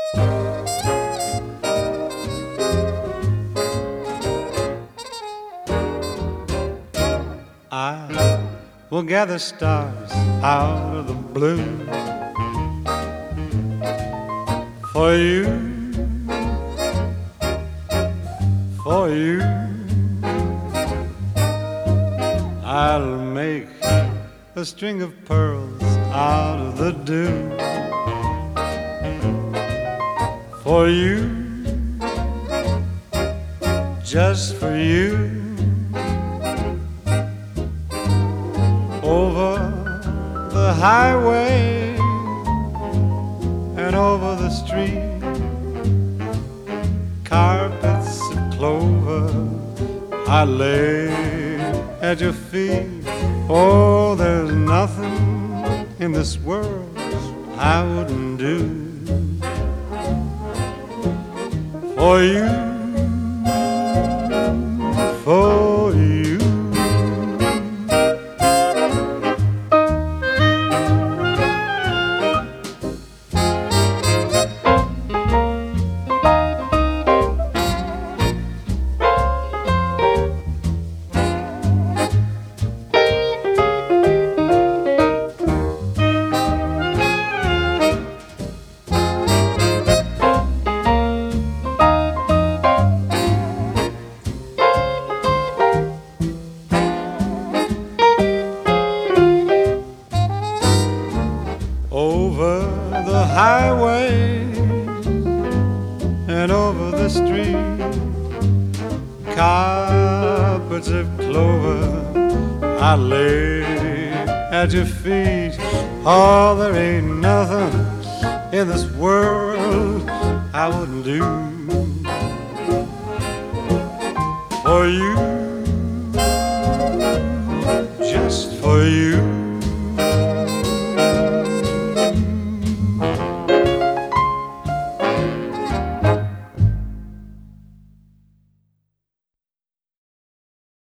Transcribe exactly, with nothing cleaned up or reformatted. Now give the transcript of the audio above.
I will gather stars out of the blue for you, for you. I'll make a string of pearls out of the dew for you, just for you. Over the highway and over the street, carpets of clover I lay at your feet. Oh, there's nothing in this world I wouldn't do for you, for you. Over the highway and over the street, carpets of clover I lay at your feet. Oh, there ain't nothing in this world I wouldn't do for you, just for you.